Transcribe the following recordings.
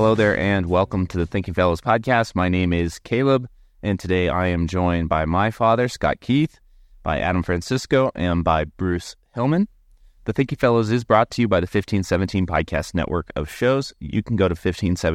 Hello there, and welcome to the Thinking Fellows podcast. My name is Caleb, and today I am joined by my father, Scott Keith, by Adam Francisco, and by Bruce Hillman. The Thinking Fellows is brought to you by the 1517 Podcast Network of shows. You can go to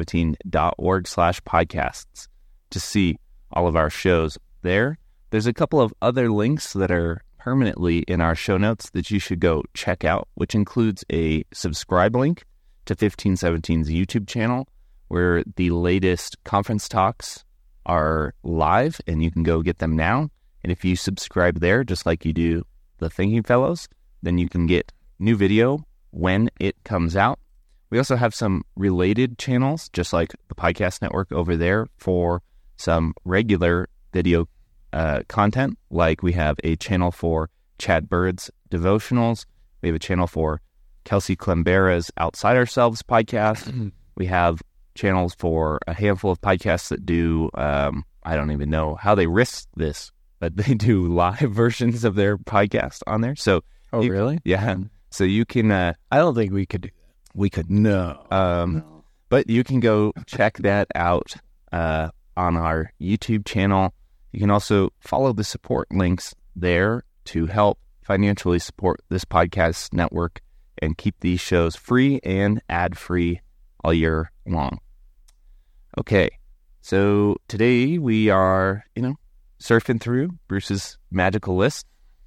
1517.org/podcasts to see all of our shows there. There's a couple of other links that are permanently in our show notes that you should go check out, which includes a subscribe link to 1517's YouTube channel, where the latest conference talks are live, and you can go get them now. And if you subscribe there, just like you do the Thinking Fellows, then you can get new video when it comes out. We also have some related channels, just like the podcast network over there, for some regular video content. Like we have a channel for Chad Bird's devotionals. We have a channel for Kelsey Clembera's Outside Ourselves podcast. We have channels for a handful of podcasts that do, I don't even know how they risk this, but they do live versions of their podcast on there. So, really? Yeah. So you can... I don't think we could do that. We could. No. But you can go check that out on our YouTube channel. You can also follow the support links there to help financially support this podcast network and keep these shows free and ad-free all year long. Okay, so today we are, surfing through Bruce's magical list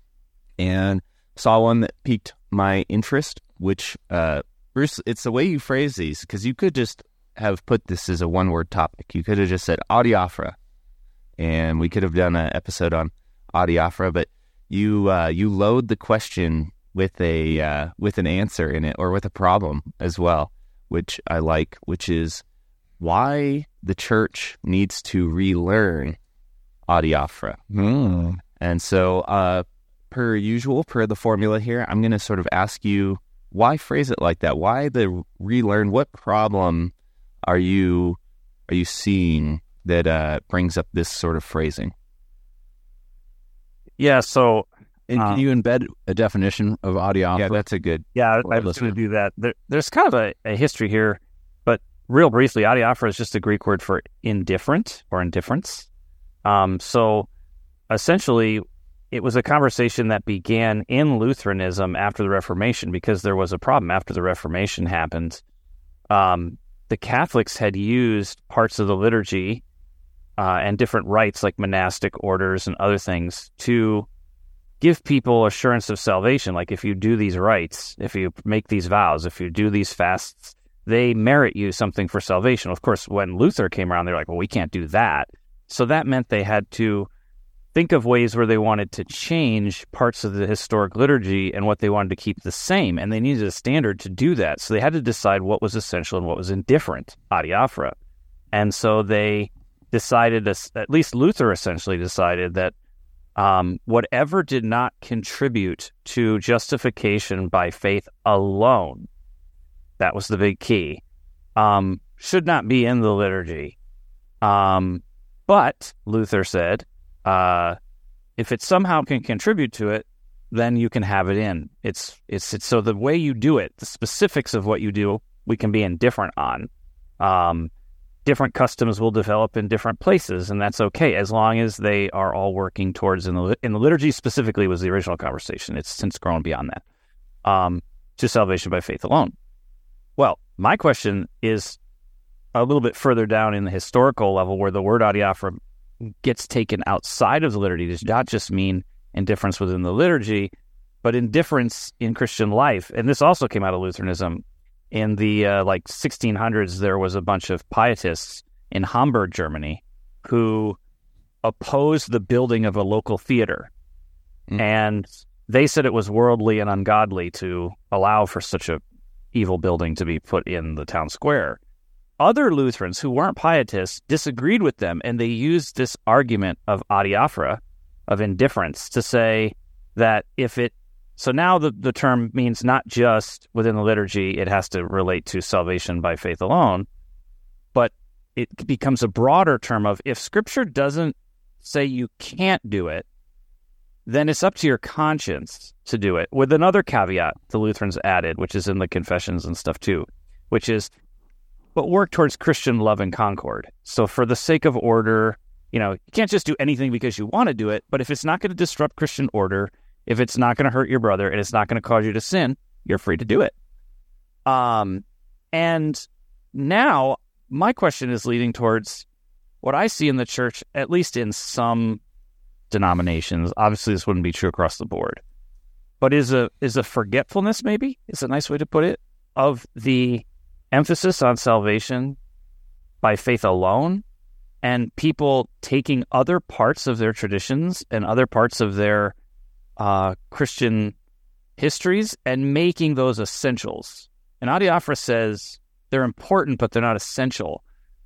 and saw one that piqued my interest, which, Bruce, it's the way you phrase these, because you could just have put this as a one-word topic. You could have just said adiaphora, and we could have done an episode on adiaphora, but you load the question with an answer in it, or with a problem as well, which I like, which is why the church needs to relearn adiaphora. And so, per usual, per the formula here, I'm going to sort of ask you, why phrase it like that? Why the relearn? What problem are you seeing that brings up this sort of phrasing? Yeah, so... And can you embed a definition of adiaphora? Yeah, that's a good... Yeah, I was going to do that. There's kind of a history here, but real briefly, adiaphora is just a Greek word for indifferent or indifference. So essentially, it was a conversation that began in Lutheranism after the Reformation, because there was a problem after the Reformation happened. The Catholics had used parts of the liturgy and different rites like monastic orders and other things to give people assurance of salvation. Like if you do these rites, if you make these vows, if you do these fasts, they merit you something for salvation. Of course, when Luther came around, they're like, well, we can't do that. So that meant they had to think of ways where they wanted to change parts of the historic liturgy and what they wanted to keep the same. And they needed a standard to do that. So they had to decide what was essential and what was indifferent, adiaphora. And so they decided, at least Luther essentially decided, that whatever did not contribute to justification by faith alone, that was the big key, should not be in the liturgy. But Luther said, if it somehow can contribute to it, then you can have it in. It's so the way you do it, the specifics of what you do, we can be indifferent on. Different customs will develop in different places, and that's okay, as long as they are all working towards, in the liturgy specifically was the original conversation. It's since grown beyond that, to salvation by faith alone. Well, my question is a little bit further down in the historical level, where the word adiaphora gets taken outside of the liturgy. Does not just mean indifference within the liturgy, but indifference in Christian life. And this also came out of Lutheranism. In the 1600s, there was a bunch of pietists in Hamburg, Germany, who opposed the building of a local theater. And they said it was worldly and ungodly to allow for such a evil building to be put in the town square. Other Lutherans who weren't pietists disagreed with them, and they used this argument of adiaphora, of indifference, to say that if it... So now the term means not just within the liturgy, it has to relate to salvation by faith alone, but it becomes a broader term of, if Scripture doesn't say you can't do it, then it's up to your conscience to do it, with another caveat the Lutherans added, which is in the confessions and stuff too, which is but work towards Christian love and concord. So for the sake of order, you can't just do anything because you want to do it, but if it's not going to disrupt Christian order, if it's not going to hurt your brother and it's not going to cause you to sin, you're free to do it. And now my question is leading towards what I see in the church, at least in some denominations. Obviously, this wouldn't be true across the board, but is a forgetfulness, maybe, is a nice way to put it, of the emphasis on salvation by faith alone, and people taking other parts of their traditions and other parts of their Christian histories and making those essentials. And Adiaphora says they're important, but they're not essential.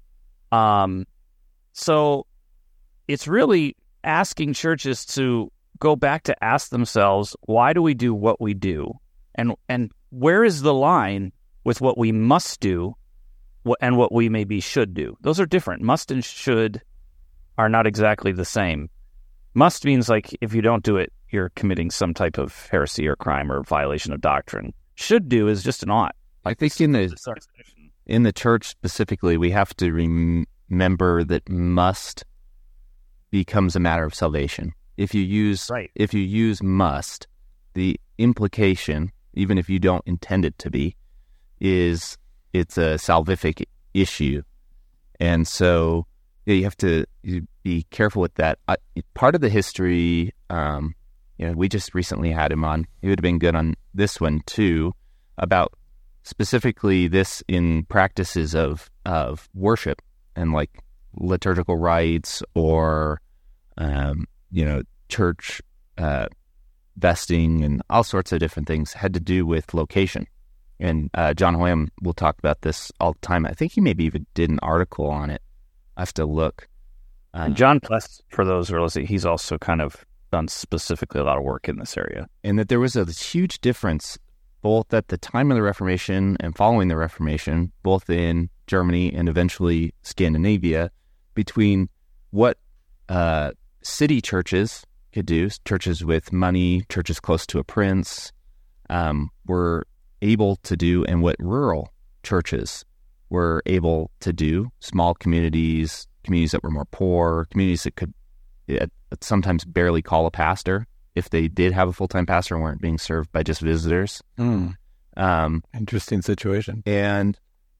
So it's really asking churches to go back to ask themselves, why do we do what we do? And where is the line with what we must do and what we maybe should do? Those are different. Must and should are not exactly the same. Must means like if you don't do it, you're committing some type of heresy or crime or violation of doctrine. Should do is just an ought. I think in the church specifically, we have to remember that must becomes a matter of salvation. If you use must, the implication, even if you don't intend it to be, is it's a salvific issue. And so you have to be careful with that. Part of the history, we just recently had him on. He would have been good on this one too, about specifically this in practices of worship and like liturgical rites or, church vesting and all sorts of different things had to do with location. And John Hoyam will talk about this all the time. I think he maybe even did an article on it. I have to look. John Pless, for those who are listening, he's also kind of done specifically a lot of work in this area. And that there was a huge difference both at the time of the Reformation and following the Reformation, both in Germany and eventually Scandinavia, between what city churches could do, churches with money, churches close to a prince, were able to do, and what rural churches were able to do, small communities that were more poor, communities that could sometimes barely call a pastor if they did have a full-time pastor and weren't being served by just visitors. Interesting situation. And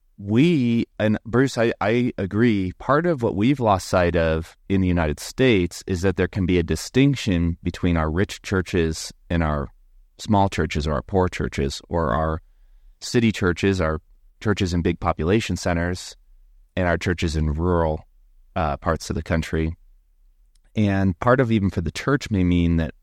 Bruce, I agree, part of what we've lost sight of in the United States is that there can be a distinction between our rich churches and our small churches or our poor churches, or our city churches, our churches in big population centers, and our churches in rural parts of the country. And part of even for the church may mean that,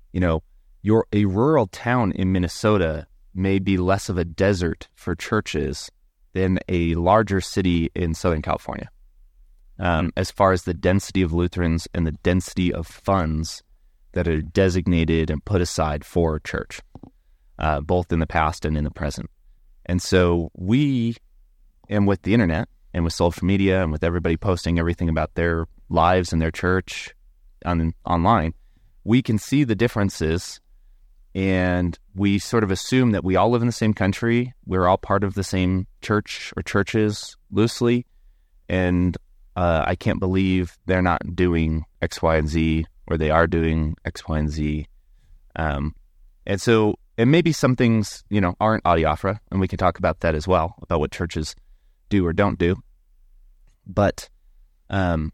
a rural town in Minnesota may be less of a desert for churches than a larger city in Southern California, as far as the density of Lutherans and the density of funds that are designated and put aside for church, both in the past and in the present. And so and with the internet and with social media and with everybody posting everything about their lives and their church online, we can see the differences, and we sort of assume that we all live in the same country. We're all part of the same church or churches loosely, and I can't believe they're not doing X, Y, and Z, or they are doing X, Y, and Z. And maybe some things, aren't adiaphora, and we can talk about that as well, about what churches do or don't do. But I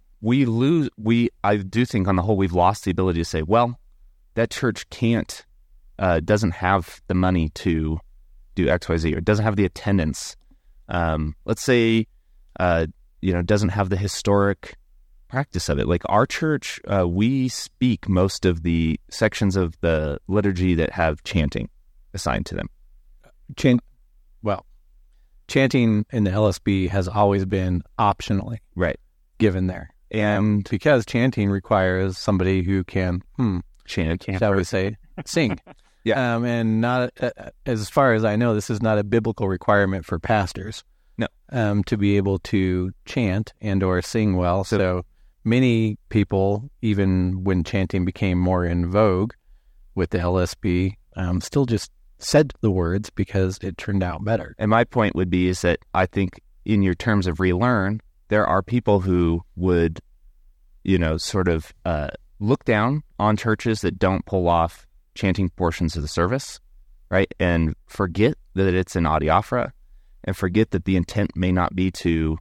do think on the whole, we've lost the ability to say, well, that church doesn't have the money to do X, Y, Z, or doesn't have the attendance. Let's say, doesn't have the historic practice of it. Like our church, we speak most of the sections of the liturgy that have chanting assigned to them. Chanting in the LSB has always been optionally given there. And because chanting requires somebody who can chant, shall we say, sing. Yeah. And not, as far as I know, this is not a biblical requirement for pastors. No. To be able to chant and or sing well. So many people, even when chanting became more in vogue with the LSB, still just said the words because it turned out better. And my point would be is that I think in your terms of relearn, there are people who would, sort of look down on churches that don't pull off chanting portions of the service, right? And forget that it's an adiaphora, and forget that the intent may not be to,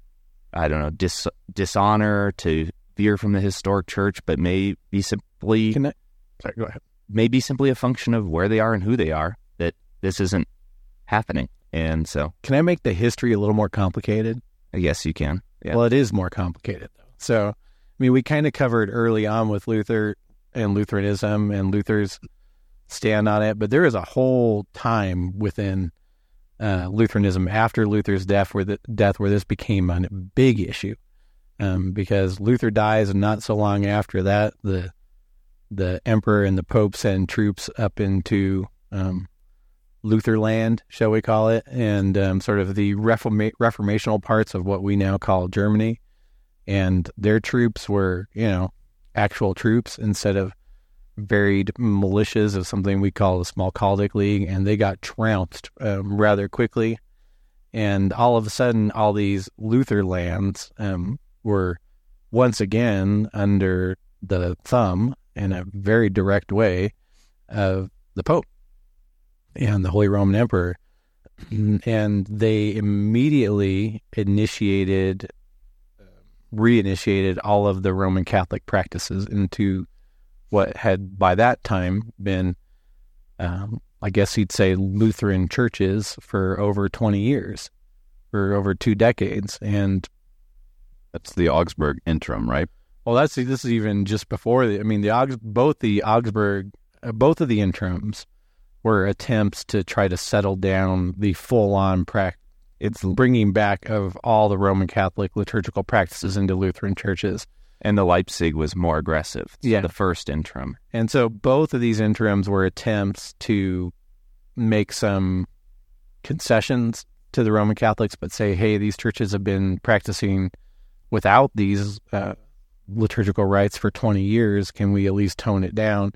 dishonor, to veer from the historic church, but may be simply... Sorry, go ahead. May be simply a function of where they are and who they are, that this isn't happening. And so... Can I make the history a little more complicated? I guess you can. Yeah. Well, it is more complicated, though. So, we kind of covered early on with Luther and Lutheranism and Luther's stand on it, but there is a whole time within Lutheranism after Luther's death where this became a big issue, because Luther dies, and not so long after that, the emperor and the pope send troops up into Lutherland, shall we call it, and sort of the reformational parts of what we now call Germany. And their troops were, actual troops instead of varied militias of something we call the Smalkaldic League, and they got trounced rather quickly. And all of a sudden, all these Luther lands were once again under the thumb in a very direct way of the Pope and the Holy Roman Emperor. And they immediately reinitiated all of the Roman Catholic practices into what had by that time been, I guess you'd say, Lutheran churches for over 20 years, for over 2 decades. And that's the Augsburg interim, right? Well, this is even just before both of the interims were attempts to try to settle down the full-on practice. It's bringing back of all the Roman Catholic liturgical practices into Lutheran churches. And the Leipzig was more aggressive. Yeah. The first interim. And so both of these interims were attempts to make some concessions to the Roman Catholics, but say, hey, these churches have been practicing without these liturgical rites for 20 years. Can we at least tone it down?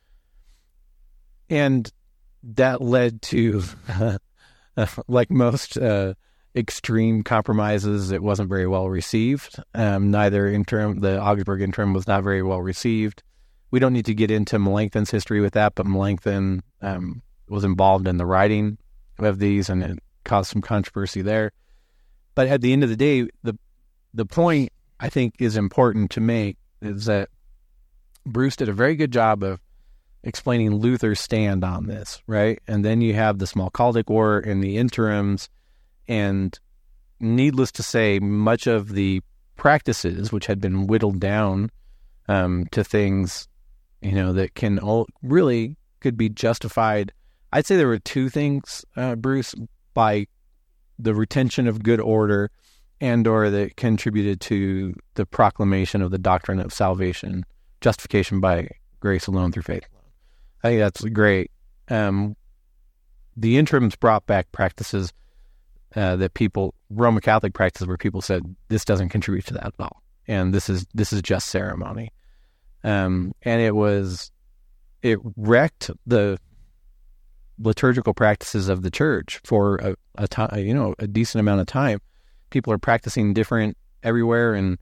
And that led to... like most extreme compromises, it wasn't very well received. Neither interim, the Augsburg interim, was not very well received. We don't need to get into Melanchthon's history with that, but Melanchthon was involved in the writing of these, and it caused some controversy there. But at the end of the day, the point I think is important to make is that Bruce did a very good job of explaining Luther's stand on this, right? And then you have the Smalkaldic War and the interims, and needless to say, much of the practices, which had been whittled down to things, that really could be justified. I'd say there were 2 things, Bruce, by the retention of good order and/or that contributed to the proclamation of the doctrine of salvation, justification by grace alone through faith. I think that's great. The interims brought back practices Roman Catholic practices where people said, this doesn't contribute to that at all. And this is just ceremony. And it wrecked the liturgical practices of the church for a time, a decent amount of time. People are practicing different everywhere. And,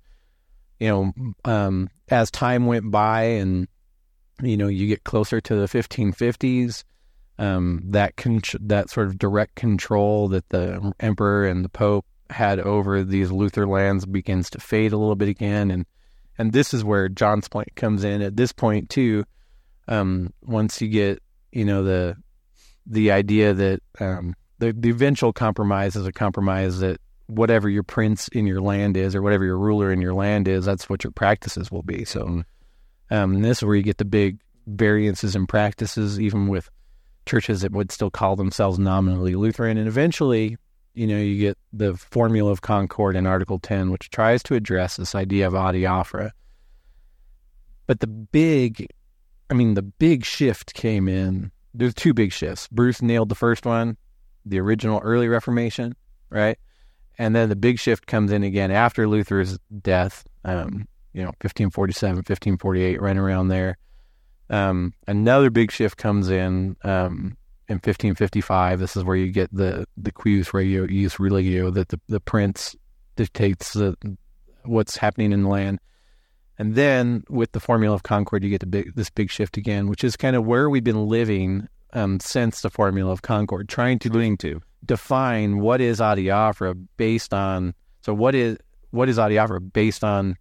as time went by and, you get closer to the 1550s, that sort of direct control that the emperor and the pope had over these Luther lands begins to fade a little bit again. And this is where John's point comes in. At this point, too, once you get, the idea that the eventual compromise is a compromise that whatever your prince in your land is or whatever your ruler in your land is, that's what your practices will be. So this is where you get the big variances in practices, even with churches that would still call themselves nominally Lutheran. And eventually, you get the Formula of Concord in Article 10, which tries to address this idea of adiaphora. But the big shift came in. There's 2 big shifts. Bruce nailed the first one, the original early Reformation, right? And then the big shift comes in again after Luther's death, 1547, 1548, right around there. Another big shift comes in in 1555. This is where you get the cuius regio ius religio, that the prince dictates what's happening in the land. And then with the Formula of Concord, you get this big shift again, which is kind of where we've been living since the Formula of Concord, trying to define what is adiaphora based on. So what is adiaphora based on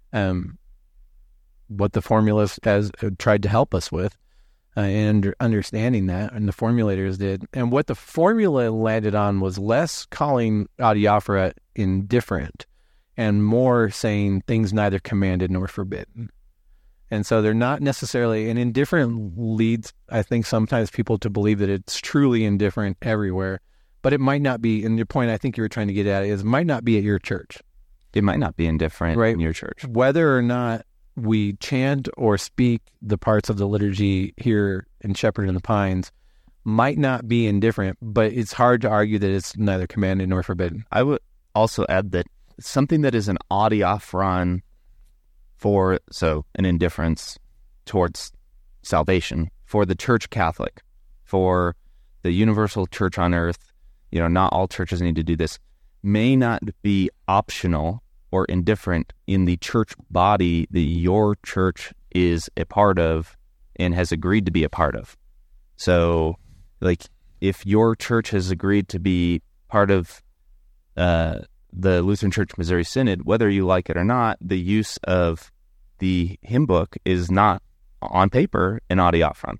what the formula has tried to help us with, and understanding that, and the formulators did. And what the formula landed on was less calling adiaphora indifferent and more saying things neither commanded nor forbidden. And so they're not necessarily, and indifferent leads, I think, sometimes people to believe that it's truly indifferent everywhere, but it might not be. And your point I think you were trying to get at is it might not be at your church. It might not be indifferent in your church. Whether or not we chant or speak the parts of the liturgy here in Shepherd in the Pines might not be indifferent, but it's hard to argue that it's neither commanded nor forbidden. I would also add that something that is an adiaphoron an indifference towards salvation for the Church Catholic, for the universal church on earth, not all churches need to do this, may not be optional or indifferent in the church body that your church is a part of and has agreed to be a part of. So, if your church has agreed to be part of the Lutheran Church Missouri Synod, whether you like it or not, the use of the hymn book is not on paper an adiaphoron.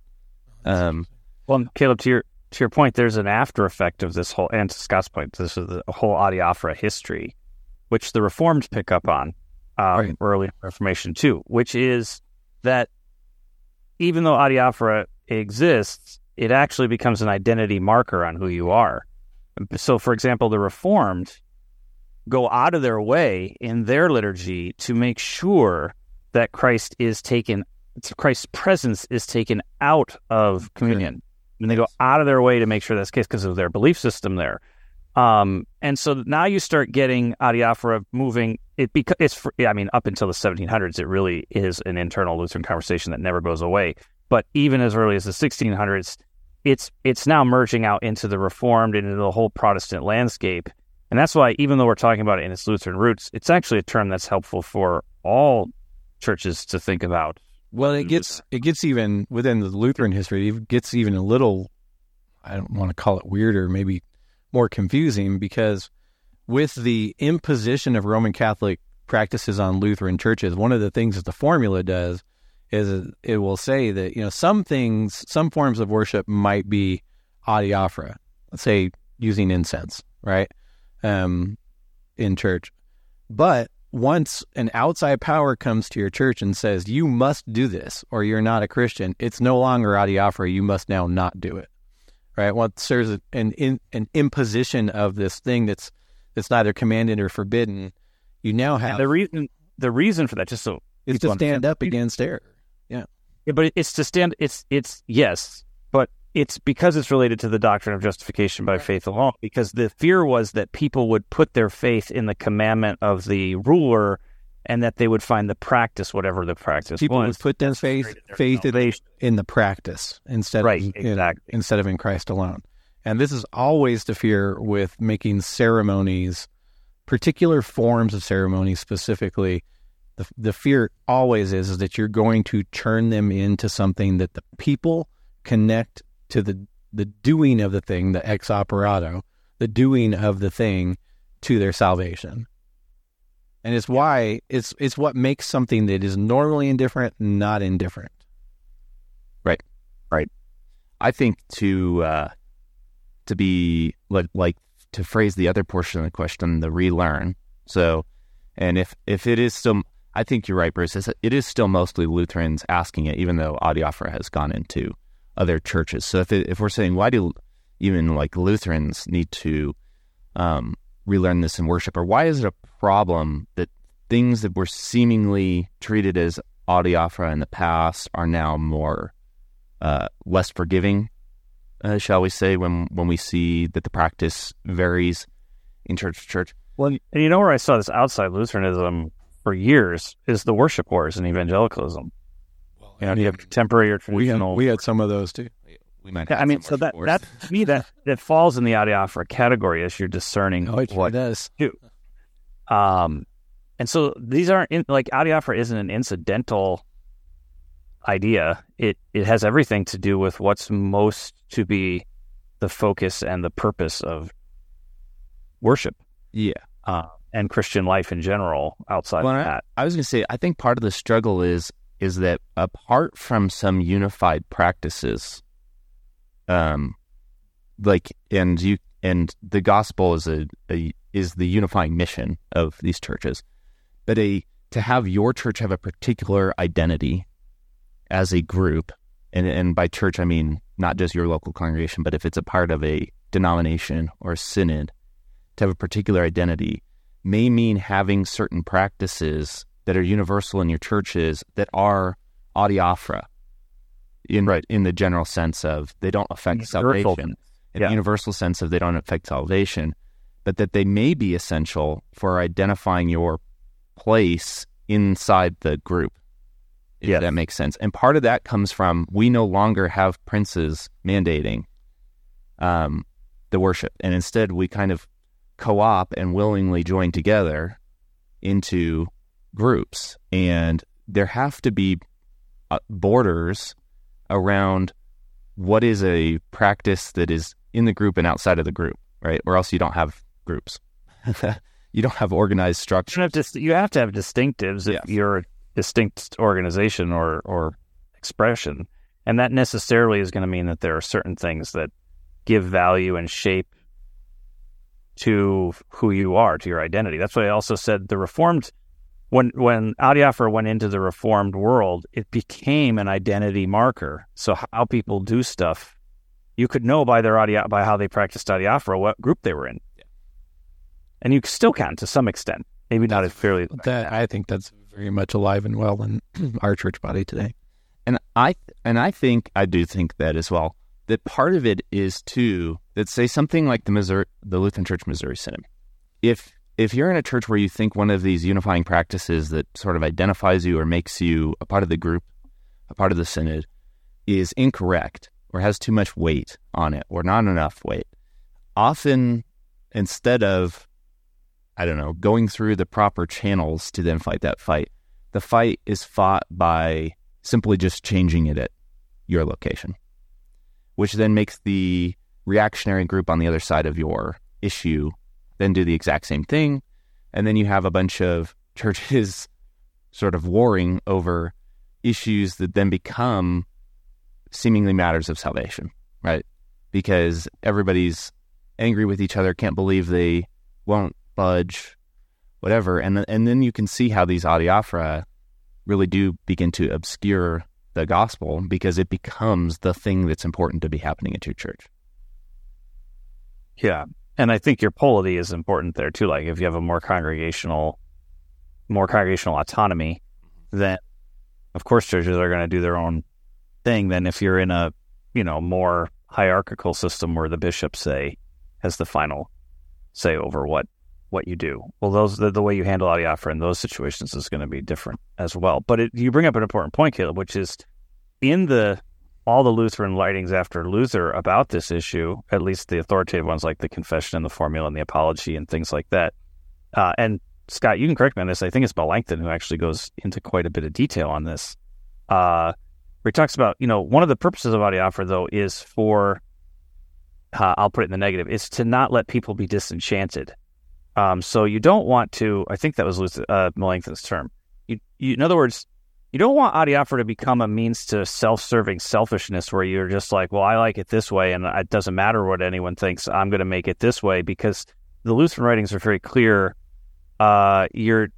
Well, Caleb, to your point, there's an after effect of this whole, and to Scott's point, this is the whole adiaphora history, which the Reformed pick up on early Reformation too, which is that even though adiaphora exists, it actually becomes an identity marker on who you are. So, for example, the Reformed go out of their way in their liturgy to make sure that Christ's presence is taken out of communion. And they go out of their way to make sure that's the case because of their belief system there. And so now you start getting adiaphora moving. Up until the 1700s, it really is an internal Lutheran conversation that never goes away. But even as early as the 1600s, it's now merging out into the Reformed and into the whole Protestant landscape. And that's why, even though we're talking about it in its Lutheran roots, it's actually a term that's helpful for all churches to think about. Well, it gets even within the Lutheran history, it gets even a little, I don't want to call it weirder, maybe more confusing, because with the imposition of Roman Catholic practices on Lutheran churches, one of the things that the formula does is it will say that, some forms of worship might be adiaphora, let's say using incense, right, in church. But once an outside power comes to your church and says, you must do this or you're not a Christian, it's no longer adiaphora, you must now not do it, right? Once there's an imposition of this thing that's neither commanded or forbidden, you now have... And the reason for that, just so... is to stand up against error. Yeah, but it's to stand... Yes, but it's because it's related to the doctrine of justification by faith alone, because the fear was that people would put their faith in the commandment of the ruler and that they would find the practice, whatever the practice people was. Would put their faith in the practice instead of in Christ alone. And this is always the fear with making ceremonies, particular forms of ceremonies specifically. The fear always is that you're going to turn them into something that the people connect to the doing of the thing, the ex operato, the doing of the thing to their salvation. And it's why it's what makes something that is normally indifferent not indifferent. Right. I think to be like to phrase the other portion of the question, the relearn. So, and if it is still, I think you're right, Bruce. It is still mostly Lutherans asking it, even though adiaphora has gone into other churches. So if we're saying, why do even Lutherans need to relearn this in worship, or why is it a problem that things that were seemingly treated as adiaphora in the past are now more less forgiving, shall we say, when we see that the practice varies in church to church? Well, and where I saw this outside Lutheranism for years is the worship wars in evangelicalism. You have contemporary or traditional. We had some of those too. We might. Yeah, have I mean, some so more that divorce. to me that falls in the adiaphora category as you're discerning Oh, it sure what does. to do. And so these aren't like adiaphora isn't an incidental idea. It has everything to do with what's most to be the focus and the purpose of worship Yeah. and Christian life in general. Outside Well, of that, I was going to say, I think part of the struggle is that apart from some unified practices, like and the gospel is is the unifying mission of these churches, but to have your church have a particular identity as a group, and by church I mean not just your local congregation, but if it's a part of a denomination or a synod, to have a particular identity may mean having certain practices that are universal in your churches that are adiaphora in the general sense of they don't affect salvation, in the universal sense of they don't affect salvation, but that they may be essential for identifying your place inside the group, if that makes sense. And part of that comes from we no longer have princes mandating the worship, and instead we kind of co-op and willingly join together into groups, and there have to be borders around what is a practice that is in the group and outside of the group, right? Or else you don't have groups. You don't have organized structure. you have to have distinctives if you're a distinct organization or expression, and that necessarily is going to mean that there are certain things that give value and shape to who you are, to your identity. That's why I also said the Reformed, when adiaphora went into the Reformed world, it became an identity marker. So how people do stuff, you could know by by how they practiced adiaphora what group they were in, and you still can to some extent. Maybe not as clearly. I think that's very much alive and well in our church body today. And I do think that as well. That part of it is too that say something like the Lutheran Church Missouri Synod. If you're in a church where you think one of these unifying practices that sort of identifies you or makes you a part of the group, a part of the synod, is incorrect or has too much weight on it or not enough weight, often instead of, I don't know, going through the proper channels to then fight that fight, the fight is fought by simply just changing it at your location, which then makes the reactionary group on the other side of your issue then do the exact same thing. And then you have a bunch of churches sort of warring over issues that then become seemingly matters of salvation, right? Because everybody's angry with each other, can't believe they won't budge, whatever. And then you can see how these adiaphora really do begin to obscure the gospel because it becomes the thing that's important to be happening at your church. Yeah. And I think your polity is important there too. Like if you have a more congregational autonomy, then of course churches are going to do their own thing than if you're in a, more hierarchical system where the bishop has the final say over what you do. Well, the way you handle adiaphora in those situations is going to be different as well. But you bring up an important point, Caleb, which is in all the Lutheran writings after Luther about this issue, at least the authoritative ones like the Confession and the Formula and the Apology and things like that. And Scott, you can correct me on this. I think it's Melanchthon who actually goes into quite a bit of detail on this. Where he talks about, one of the purposes of adiaphora, though, is for, I'll put it in the negative, is to not let people be disenchanted. So you don't want to, I think that was Melanchthon's term. In other words, you don't want adiaphora to become a means to self-serving selfishness where you're just like, well, I like it this way and it doesn't matter what anyone thinks, I'm going to make it this way, because the Lutheran writings are very clear. You're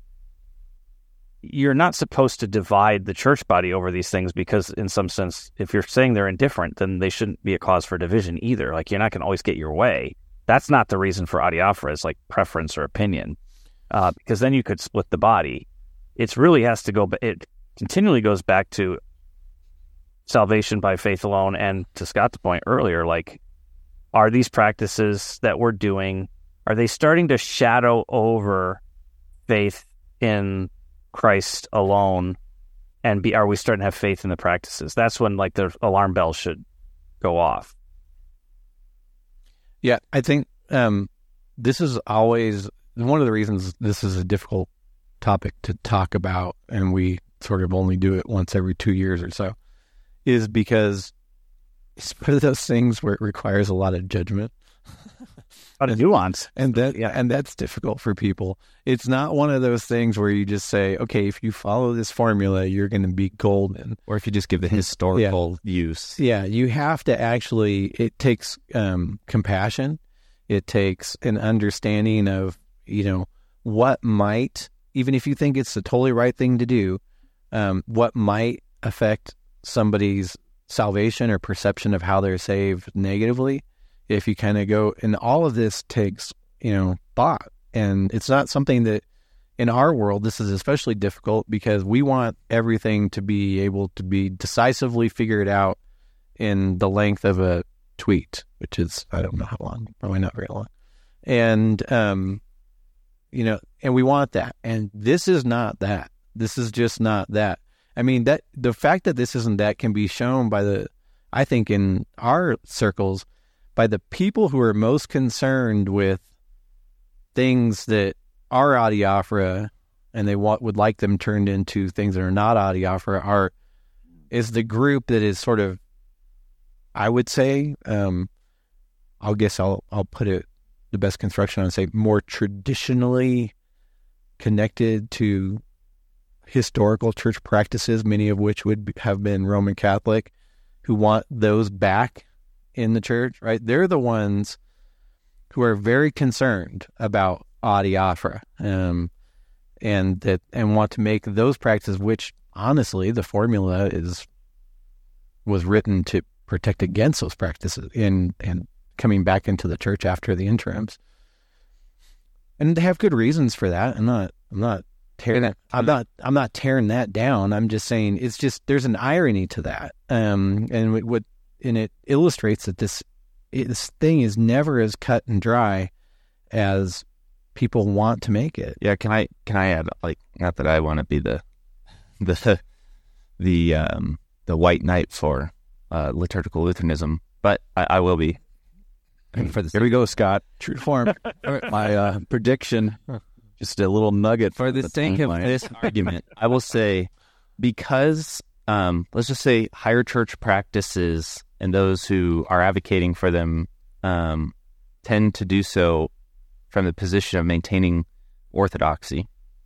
not supposed to divide the church body over these things because in some sense, if you're saying they're indifferent, then they shouldn't be a cause for division either. Like you're not going to always get your way. That's not the reason for adiaphora, is like preference or opinion, because then you could split the body. It really has to go, it continually goes back to salvation by faith alone. And to Scott's point earlier, like, are these practices that we're doing, are they starting to shadow over faith in Christ alone? And are we starting to have faith in the practices? That's when like the alarm bells should go off. Yeah, I think this is always one of the reasons this is a difficult topic to talk about, and we sort of only do it once every 2 years or so, is because it's one of those things where it requires a lot of judgment. A lot of nuance. And that's difficult for people. It's not one of those things where you just say, okay, if you follow this formula, you're going to be golden. Or if you just give the historical use. Yeah, you have to actually, it takes compassion. It takes an understanding of, what might, even if you think it's the totally right thing to do, what might affect somebody's salvation or perception of how they're saved negatively. If you kind of go, and all of this takes, thought. And it's not something that in our world, this is especially difficult because we want everything to be able to be decisively figured out in the length of a tweet, which is, I don't know how long, probably not very long. And, and we want that. And this is not that. This is just not that. I mean, that the fact that this isn't that can be shown by I think in our circles, by the people who are most concerned with things that are adiaphora and they would like them turned into things that are not adiaphora is the group that is sort of, I would say, I'll put it the best construction on, say, more traditionally connected to historical church practices, many of which would have been Roman Catholic, who want those back in the church, right? They're the ones who are very concerned about adiaphora, and want to make those practices, which honestly the formula was written to protect against those practices and coming back into the church after the interims, and they have good reasons for that. I'm not tearing that down. I'm just saying it's just there's an irony to that, and it illustrates that this thing is never as cut and dry as people want to make it. Yeah, can I add, like, not that I want to be the white knight for liturgical Lutheranism, but I will be. Here we go, Scott. True to form. My prediction, just a little nugget. For the sake of this argument, I will say, because let's just say higher church practices and those who are advocating for them tend to do so from the position of maintaining orthodoxy.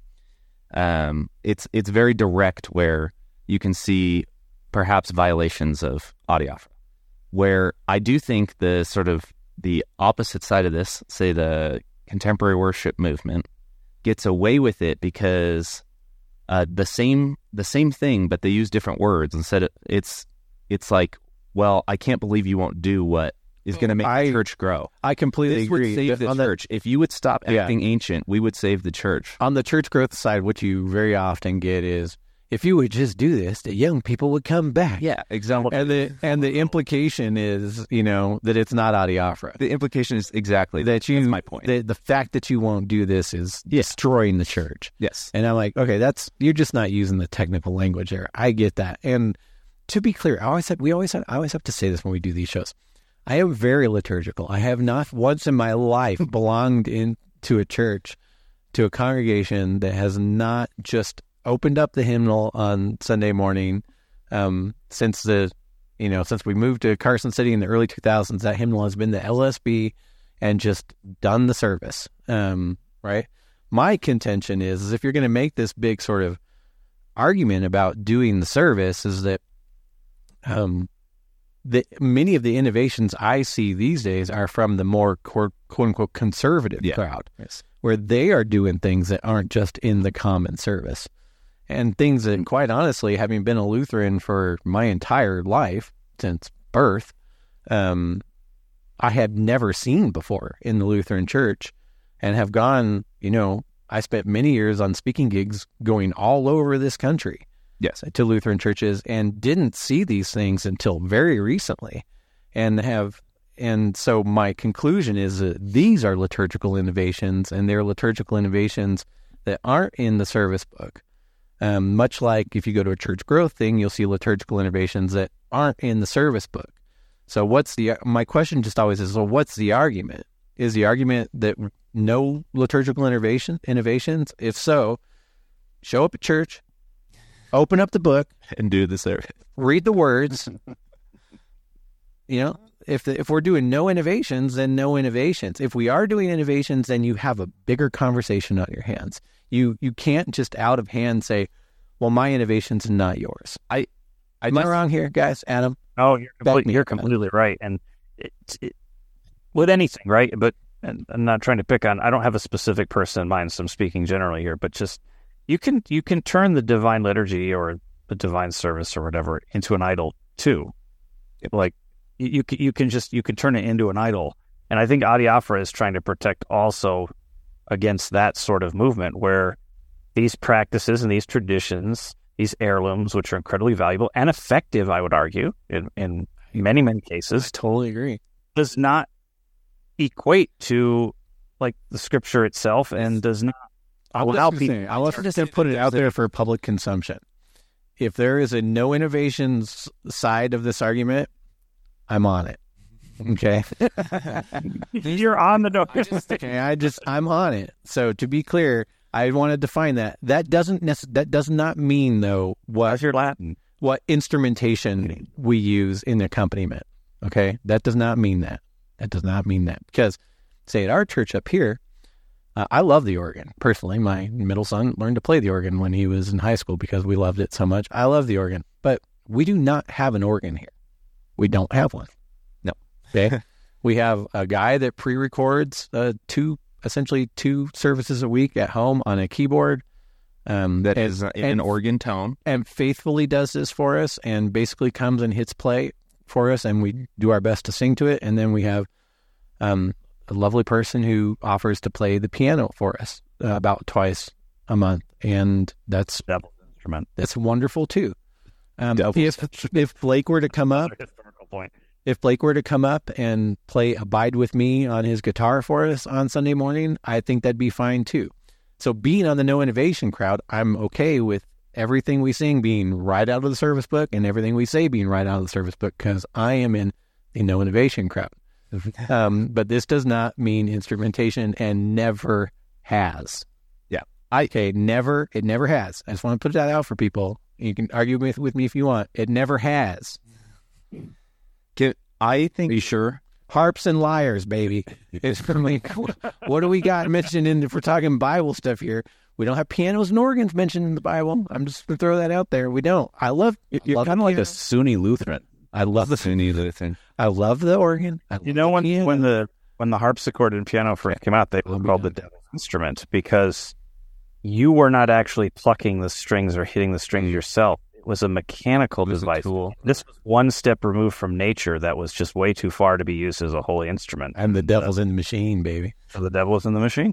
It's very direct where you can see perhaps violations of adiaphora. Where I do think the opposite side of this, say the contemporary worship movement, gets away with it because the same thing, but they use different words. Instead, it's like, well, I can't believe you won't do what is going to make the church grow. I completely agree. Would save the church. If you would stop acting ancient, we would save the church. On the church growth side, what you very often get is, if you would just do this, the young people would come back. Yeah, exactly. And the implication is, that it's not adiaphora. The implication is exactly that's my point. The fact that you won't do this is destroying the church. Yes. And I'm like, okay, you're just not using the technical language there. I get that. And to be clear, I always have to say this when we do these shows. I am very liturgical. I have not once in my life belonged into a church, to a congregation that has not just opened up the hymnal on Sunday morning. Since we moved to Carson City in the early 2000s, that hymnal has been the LSB and just done the service. Right? My contention is if you're going to make this big sort of argument about doing the service, is that many of the innovations I see these days are from the more quote unquote conservative crowd, where they are doing things that aren't just in the common service. And things that, quite honestly, having been a Lutheran for my entire life, since birth, I had never seen before in the Lutheran Church, and have gone, I spent many years on speaking gigs going all over this country to Lutheran churches, and didn't see these things until very recently. And so my conclusion is that these are liturgical innovations, and they're liturgical innovations that aren't in the service book. Much like if you go to a church growth thing, you'll see liturgical innovations that aren't in the service book. So my question just always is, so what's the argument? Is the argument that no liturgical innovations? If so, show up at church, open up the book, and do the service. Read the words. If we're doing no innovations, then no innovations. If we are doing innovations, then you have a bigger conversation on your hands. You can't just out of hand say, well, my innovation's not yours. Am I wrong here, guys? Adam? Oh, you're completely right. And with anything, right? But and I'm not trying to pick on, I don't have a specific person in mind, so I'm speaking generally here, but just you can turn the divine liturgy or the divine service or whatever into an idol too. Like you can turn it into an idol. And I think Adiaphora is trying to protect also against that sort of movement where these practices and these traditions, these heirlooms, which are incredibly valuable and effective, I would argue, in many, many cases. I totally agree. Does not equate to like the scripture itself and does not allow people. I wasn't just going to put it out there for public consumption. If there is a no innovations side of this argument, I'm on it. Okay. You're on the door. I'm on it. So to be clear, I want to define that. That does not mean though How's your Latin? What instrumentation we use in accompaniment. Okay, that does not mean that. That does not mean that, because say at our church up here, I love the organ personally. My middle son learned to play the organ when he was in high school because we loved it so much. I love the organ, but we do not have an organ here. We don't have one. No. Okay. We have a guy that pre-records essentially two services a week at home on a keyboard. That is an organ tone. And faithfully does this for us and basically comes and hits play for us, and we do our best to sing to it. And then we have a lovely person who offers to play the piano for us about twice a month. And that's devil's instrument. That's wonderful too. If Blake were to come up, if Blake were to come up and play Abide With Me on his guitar for us on Sunday morning, I think that'd be fine too. So being on the no innovation crowd, I'm okay with everything we sing being right out of the service book and everything we say being right out of the service book, because I am in the no innovation crowd. But this does not mean instrumentation, and never has. Yeah. It never has. I just want to put that out for people. You can argue with me if you want. It never has. I think. Are you sure? Harps and lyres, baby. What do we got mentioned if we're talking Bible stuff here? We don't have pianos and organs mentioned in the Bible. I'm just going to throw that out there. We don't. You're kind of like a Sunni Lutheran. I love the Sunni Lutheran. I love the organ. When the harpsichord and piano first came out, they were called the devil's instrument because you were not actually plucking the strings or hitting the strings yourself. It was a mechanical device. This was one step removed from nature that was just way too far to be used as a holy instrument. And the devil's in the machine, baby. So the devil is in the machine.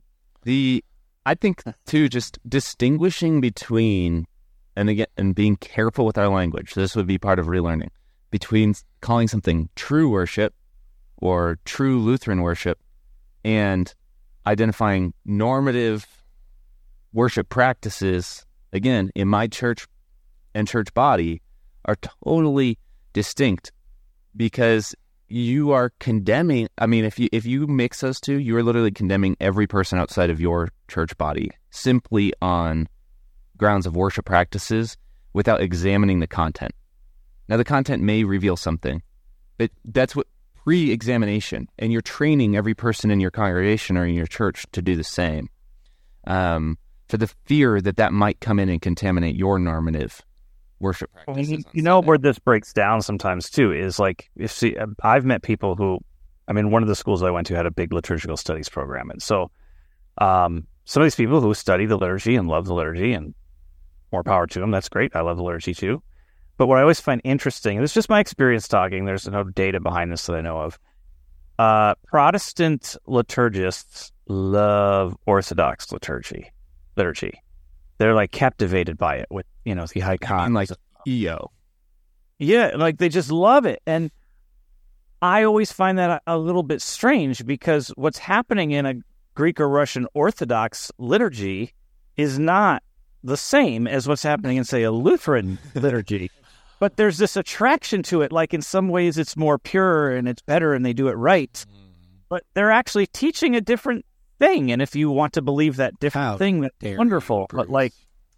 I think too, just distinguishing between, and being careful with our language. This would be part of relearning, between calling something true worship or true Lutheran worship and identifying normative worship practices, again, in my church and church body, are totally distinct, because you are condemning. I mean, if you mix those two, you are literally condemning every person outside of your church body simply on grounds of worship practices without examining the content. Now, the content may reveal something, but that's what pre-examination, and you're training every person in your congregation or in your church to do the same, for the fear that might come in and contaminate your normative worship practices. Where this breaks down sometimes too is like, I've met people who, one of the schools I went to had a big liturgical studies program, and so some of these people who study the liturgy and love the liturgy, and more power to them, that's great. I love the liturgy too. But what I always find interesting, and it's just my experience talking, there's no data behind this that I know of, Protestant liturgists love Orthodox liturgy. They're like captivated by it with, the icon. Like EO. Yeah, like they just love it. And I always find that a little bit strange, because what's happening in a Greek or Russian Orthodox liturgy is not the same as what's happening in, say, a Lutheran liturgy. But there's this attraction to it. Like in some ways it's more pure and it's better and they do it right. But they're actually teaching a different thing. And if you want to believe that different thing, that's wonderful. But like,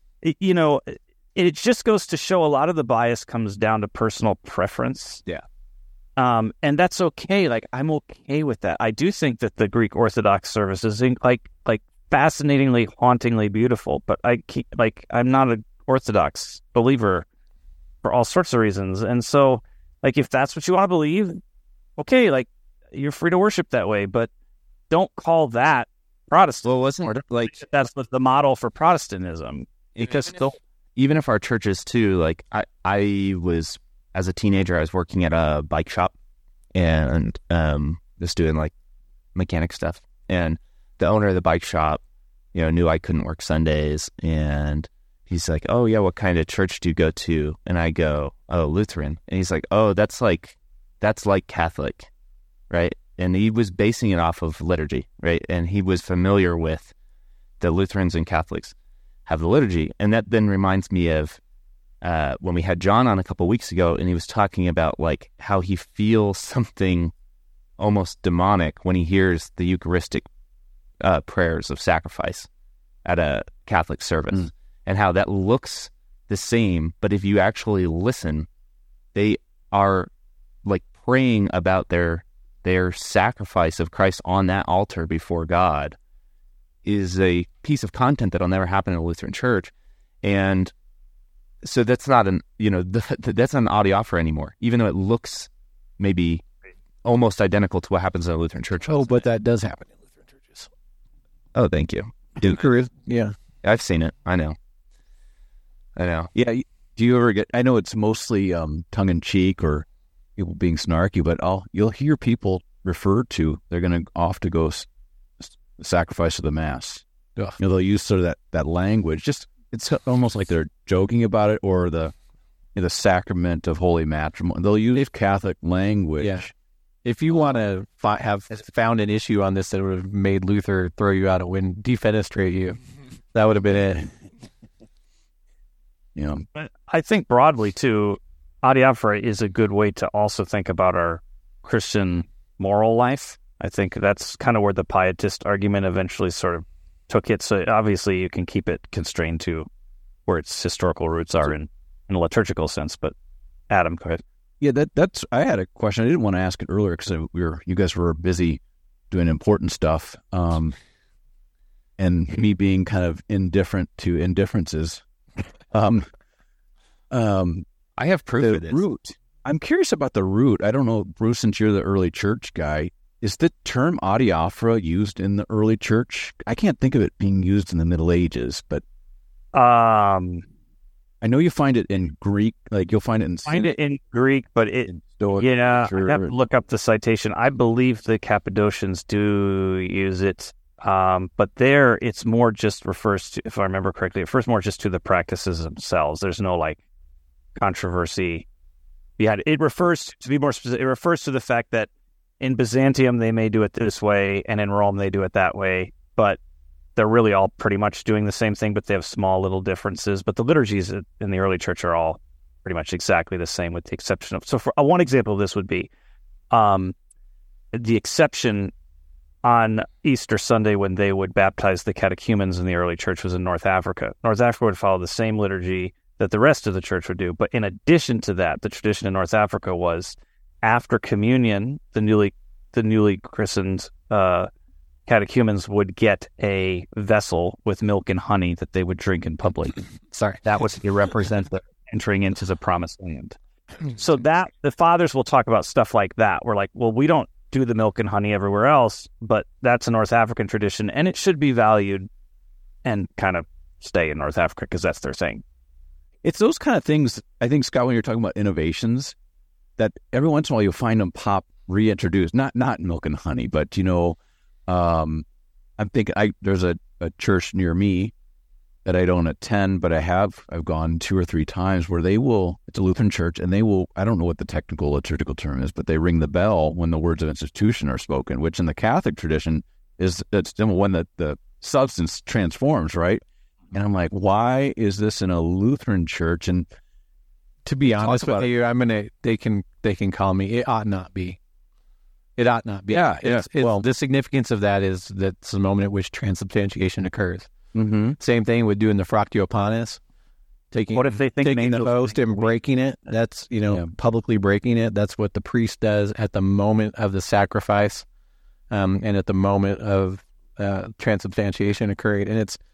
it just goes to show a lot of the bias comes down to personal preference. Yeah. And that's okay. Like, I'm okay with that. I do think that the Greek Orthodox service is like fascinatingly, hauntingly beautiful, but I'm not an Orthodox believer for all sorts of reasons. And so, like, if that's what you want to believe, okay, like, you're free to worship that way, but don't call that Protestant. Well, wasn't like that's the model for Protestantism? Because even if our churches too, like I was, as a teenager, I was working at a bike shop and just doing like mechanic stuff. And the owner of the bike shop, knew I couldn't work Sundays, and he's like, "Oh yeah, what kind of church do you go to?" And I go, "Oh, Lutheran." And he's like, "Oh, that's like Catholic, right?" And he was basing it off of liturgy, right? And he was familiar with the Lutherans and Catholics have the liturgy. And that then reminds me of when we had John on a couple of weeks ago, and he was talking about like how he feels something almost demonic when he hears the Eucharistic prayers of sacrifice at a Catholic service, and how that looks the same, but if you actually listen, they are like praying about their sacrifice of Christ on that altar before God is a piece of content that'll never happen in a Lutheran church. And so that's not that's not an adiaphora anymore, even though it looks maybe almost identical to what happens in a Lutheran church. Oh, but that does happen in Lutheran churches. Oh, thank you. Yeah. I've seen it. I know. Yeah. Do you ever get, I know it's mostly tongue in cheek or people being snarky, but you'll hear people refer to, they're going to off to go sacrifice of the Mass. Ugh. They'll use sort of that language. Just, it's almost like they're joking about it, or the sacrament of holy matrimony. They'll use Catholic language. Yeah. If you want to have found an issue on this that would have made Luther throw you out a window, defenestrate you, that would have been it. But I think broadly too, adiaphora is a good way to also think about our Christian moral life. I think that's kind of where the pietist argument eventually sort of took it. So obviously you can keep it constrained to where its historical roots are in a liturgical sense. But Adam, go ahead. Yeah, that's. I had a question. I didn't want to ask it earlier because you guys were busy doing important stuff, and me being kind of indifferent to indifferences. I have proof of this. Root. I'm curious about the root. I don't know, Bruce, since you're the early church guy, is the term adiaphora used in the early church? I can't think of it being used in the Middle Ages, but I know you find it in Greek. Like you'll find it in Greek, but I have to look up the citation. I believe the Cappadocians do use it, but there it's more just refers to, if I remember correctly, it refers more just to the practices themselves. There's no like controversy behind it. It refers to be more specific. It refers to the fact that in Byzantium they may do it this way, and in Rome they do it that way, but they're really all pretty much doing the same thing, but they have small little differences. But the liturgies in the early church are all pretty much exactly the same, with the exception of... So for one example of this would be the exception on Easter Sunday when they would baptize the catechumens in the early church was in North Africa. North Africa would follow the same liturgy that the rest of the church would do. But in addition to that, the tradition in North Africa was after communion, the newly christened catechumens would get a vessel with milk and honey that they would drink in public. Sorry, that was to represent the entering into the promised land. So that the fathers will talk about stuff like that. We're like, well, we don't do the milk and honey everywhere else, but that's a North African tradition, and it should be valued and kind of stay in North Africa because that's their saying. It's those kind of things, I think, Scott, when you're talking about innovations, that every once in a while you'll find them reintroduced. Not milk and honey, but I'm thinking there's a church near me that I don't attend, but I've gone 2 or 3 times where it's a Lutheran church, and I don't know what the technical liturgical term is, but they ring the bell when the words of institution are spoken, which in the Catholic tradition that's when the substance transforms, right? And I'm like, why is this in a Lutheran church? And To be honest with you, they can call me. It ought not be. It ought not be. Yeah. Well, the significance of that is that's the moment at which transubstantiation occurs. Mm-hmm. Same thing with doing the Fractiopanis. What if they think taking the host and breaking it? That's, publicly breaking it. That's what the priest does at the moment of the sacrifice, and at the moment of transubstantiation occurring. And it's,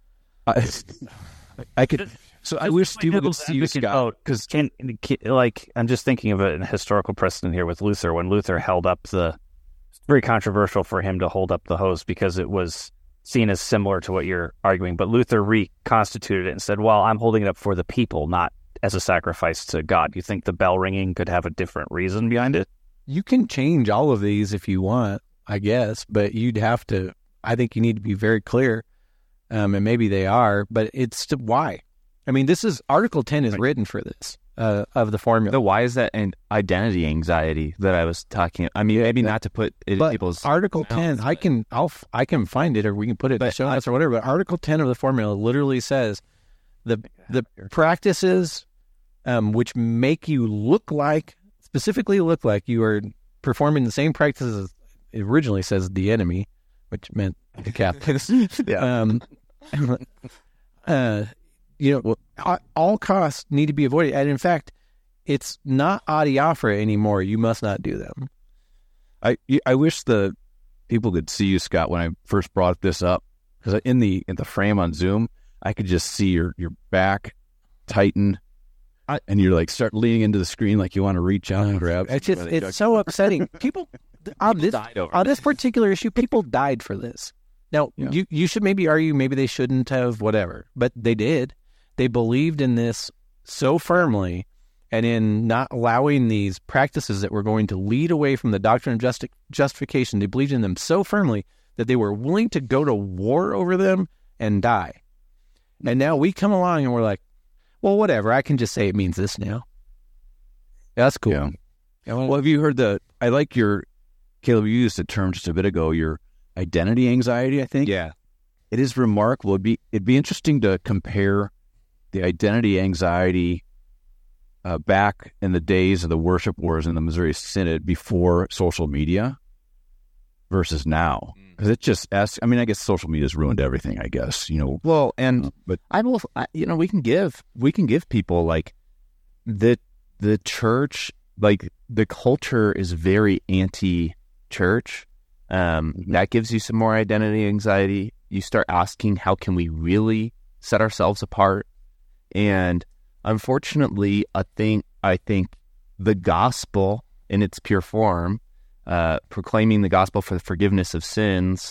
So I wish people could see you, Scott. Because, I'm just thinking of an historical precedent here with Luther. When Luther held up it's very controversial for him to hold up the host because it was seen as similar to what you're arguing. But Luther reconstituted it and said, well, I'm holding it up for the people, not as a sacrifice to God. You think the bell ringing could have a different reason behind it? You can change all of these if you want, I guess, but I think you need to be very clear, and maybe they are, but it's why. I mean, Article 10 is written for this, of the formula. So why is that an identity anxiety that I was talking about? I mean, maybe not to put it in people's... Article 10, I can find it, or we can put it in the show notes or whatever, but Article 10 of the formula literally says the practices which make you specifically look like you are performing the same practices as it originally says the enemy, which meant the Catholics. All costs need to be avoided. And in fact, it's not adiaphora anymore. You must not do them. I wish the people could see you, Scott, when I first brought this up, because in the frame on Zoom, I could just see your back tighten, and you're like start leaning into the screen like you want to reach out and grab. It's so upsetting. People on this particular issue, people died for this. Now, you should maybe argue maybe they shouldn't have, whatever, but they did. They believed in this so firmly, and in not allowing these practices that were going to lead away from the doctrine of justification, they believed in them so firmly that they were willing to go to war over them and die. And now we come along and we're like, well, whatever, I can just say it means this now. That's cool. Yeah. Well, have you heard I like Caleb, you used a term just a bit ago, your identity anxiety, I think. Yeah. It is remarkable. It'd be interesting to compare the identity anxiety back in the days of the worship wars in the Missouri Synod before social media versus now. Because it just, I guess social media's ruined everything, I guess, Well, and but we can give people like the church, like the culture is very anti-church. That gives you some more identity anxiety. You start asking, how can we really set ourselves apart? And unfortunately, I think the gospel in its pure form, proclaiming the gospel for the forgiveness of sins,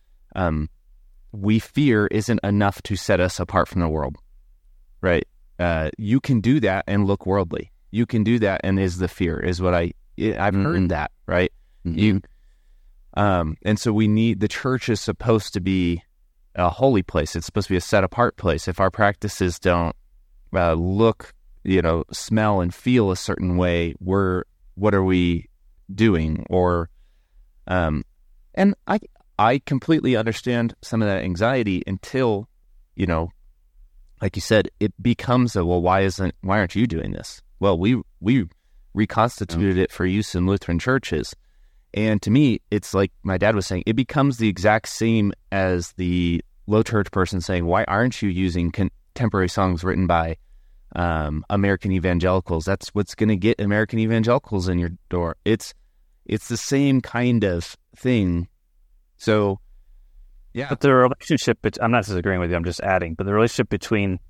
we fear isn't enough to set us apart from the world, right? You can do that and look worldly. You can do that, and is the fear is what I've heard that, right? Mm-hmm. And so the church is supposed to be a holy place. It's supposed to be a set apart place. If our practices don't look, smell and feel a certain way, what are we doing? Or, and I completely understand some of that anxiety until, like you said, it becomes why aren't you doing this? Well, we reconstituted it for use in Lutheran churches. And to me, it's like my dad was saying, it becomes the exact same as the low church person saying, why aren't you using contemporary songs written by American evangelicals? That's what's going to get American evangelicals in your door. It's the same kind of thing. So, yeah. But the relationship, I'm not disagreeing with you, I'm just adding, but the relationship between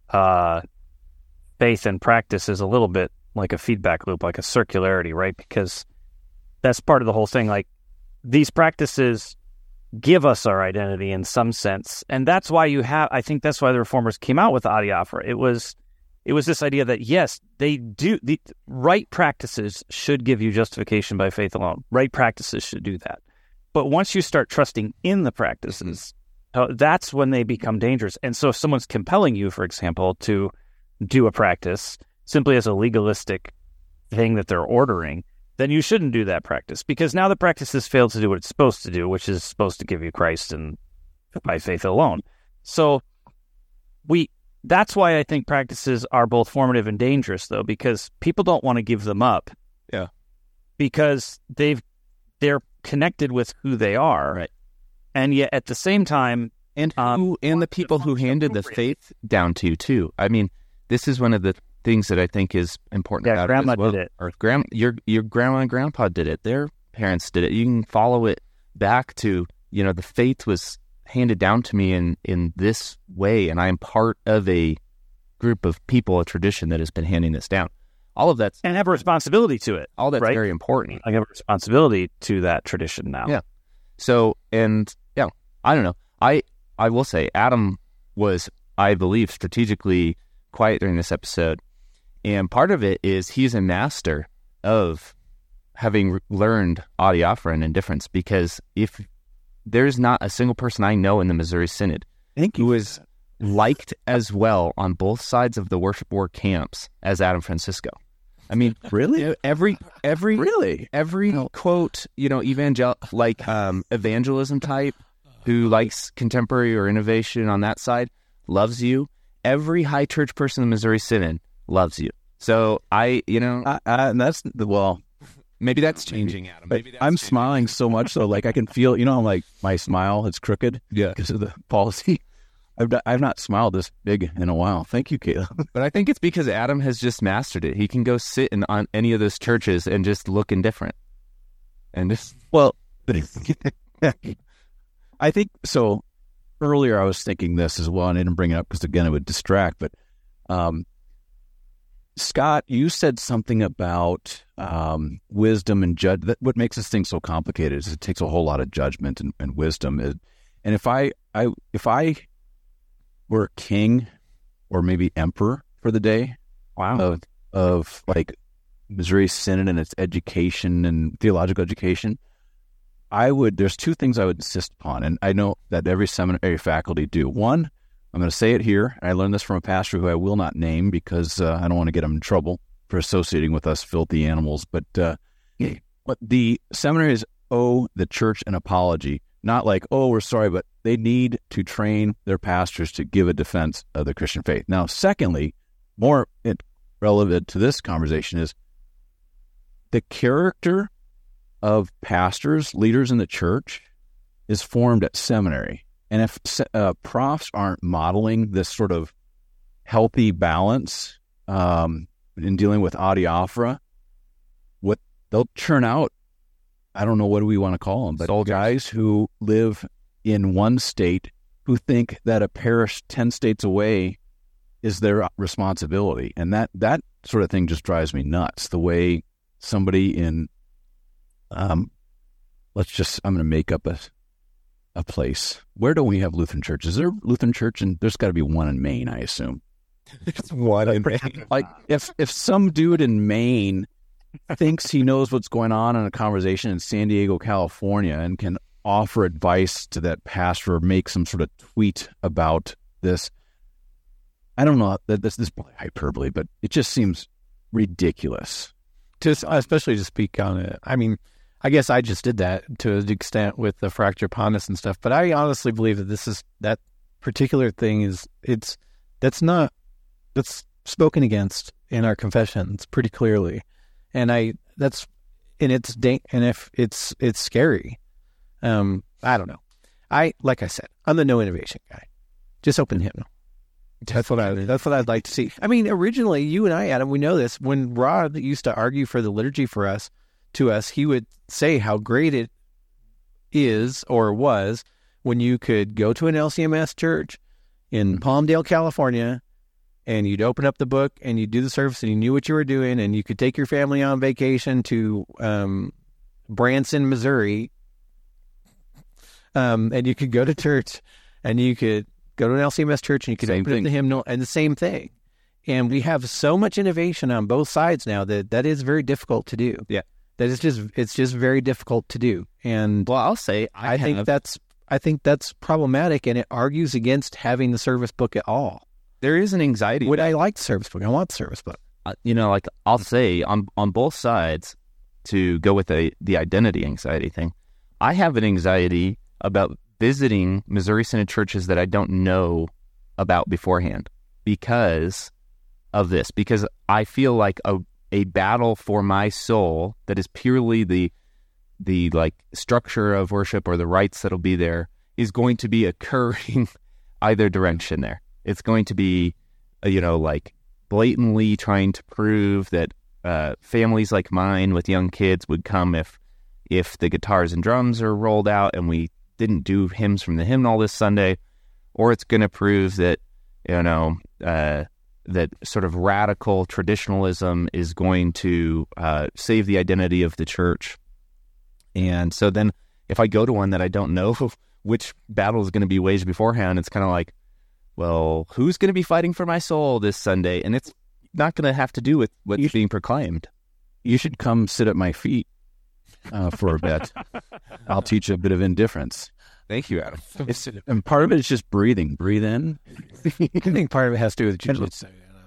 faith and practice is a little bit like a feedback loop, like a circularity, right? Because that's part of the whole thing. Like, these practices give us our identity in some sense. And that's why I think that's why the Reformers came out with adiaphora. It was this idea that, yes, they do, the right practices should give you justification by faith alone. Right practices should do that. But once you start trusting in the practices, that's when they become dangerous. And so if someone's compelling you, for example, to do a practice simply as a legalistic thing that they're ordering, then you shouldn't do that practice, because now the practice has failed to do what it's supposed to do, which is supposed to give you Christ and by faith alone. So that's why I think practices are both formative and dangerous, though, because people don't want to give them up. Yeah. Because they're connected with who they are. Right. And yet at the same time, and the people who handed the faith down to you too. I mean, this is one of the things that I think is important. Yeah, about grandma it as well. did it. Or your grandma and grandpa did it. Their parents did it. You can follow it back to, the faith was handed down to me in this way, and I am part of a group of people, a tradition that has been handing this down. All of that's and have a responsibility to it. all that's right? very important. I have a responsibility to that tradition now. Yeah. So, I don't know. I will say Adam was, I believe, strategically quiet during this episode. And part of it is he's a master of having learned adiaphora and indifference, because if there's not a single person I know in the Missouri Synod who is liked as well on both sides of the worship war camps as Adam Francisco. I mean, Really? every Really? every quote, evangelism type who likes contemporary or innovation on that side loves you. Every high church person in the Missouri Synod loves you. So And that's maybe that's changing, Adam. Maybe that's I'm changing. smiling so much so like I can feel, I'm like my smile, it's crooked Yeah. because of the policy. I've not smiled this big in a while. Thank you, Caleb. But I think it's because Adam has just mastered it. He can go sit on any of those churches and just look indifferent. And just Well, I think so. Earlier, I was thinking this as well, and I didn't bring it up because again, it would distract. But Scott, you said something about wisdom and judge. What makes this thing so complicated is it takes a whole lot of judgment and wisdom. And if I were king or maybe emperor for the day, of like Missouri Synod and its education and theological education, there's two things I would insist upon, and I know that every seminary faculty do. One, I'm going to say it here, and I learned this from a pastor who I will not name because I don't want to get him in trouble for associating with us filthy animals, but the seminaries owe the church an apology, not like, oh, we're sorry, but they need to train their pastors to give a defense of the Christian faith. Now, secondly, more relevant to this conversation is the character of pastors, leaders in the church, is formed at seminary. And if profs aren't modeling this sort of healthy balance in dealing with adiaphora, what they'll churn out, I don't know what do we want to call them, but Soldiers. Guys who live in one state who think that a parish 10 states away is their responsibility. And that sort of thing just drives me nuts. The way somebody in I'm going to make up a place. Where do we have Lutheran church? Is there a Lutheran church? And there's got to be one in Maine, I assume. There's one in Maine. Like if some dude in Maine thinks he knows what's going on in a conversation in San Diego, California, and can offer advice to that pastor or make some sort of tweet about this, I don't know, this is probably hyperbole, but it just seems ridiculous. Especially to speak on it. I mean, I guess I just did that to an extent with the fracture pondus and stuff, but I honestly believe that that particular thing that's spoken against in our confessions pretty clearly, and if it's scary. I don't know. Like I said, I'm the no innovation guy. Just open hymnal. That's what I'd like to see. I mean, originally, you and I, Adam, we know this. When Rod used to argue for the liturgy to us, he would say how great it is or was when you could go to an LCMS church in Palmdale, California, and you'd open up the book and you'd do the service and you knew what you were doing, and you could take your family on vacation to Branson, Missouri, and you could go to church and you could go to an LCMS church and you could open up the hymnal, and the same thing. And we have so much innovation on both sides now that is very difficult to do. Yeah. It's just very difficult to do. And Well, I'll say I think that's problematic, and it argues against having the service book at all. there is an anxiety. Would I like the service book? I want the service book. I'll say on both sides, to go with the identity anxiety thing, I have an anxiety about visiting Missouri Synod churches that I don't know about beforehand, because of this, because I feel like a battle for my soul that is purely the like structure of worship or the rites that'll be there is going to be occurring either direction there. It's going to be, like blatantly trying to prove that families like mine with young kids would come if the guitars and drums are rolled out and we didn't do hymns from the hymnal this Sunday, or it's going to prove that, that sort of radical traditionalism is going to save the identity of the church. And so then if I go to one that I don't know which battle is going to be waged beforehand, it's kind of like, well, who's going to be fighting for my soul this Sunday? And it's not going to have to do with what's being proclaimed. You should come sit at my feet for a bit. I'll teach you a bit of indifference. Thank you, Adam. And part of it is just breathing. Breathe in. I think part of it has to do with jiu-jitsu.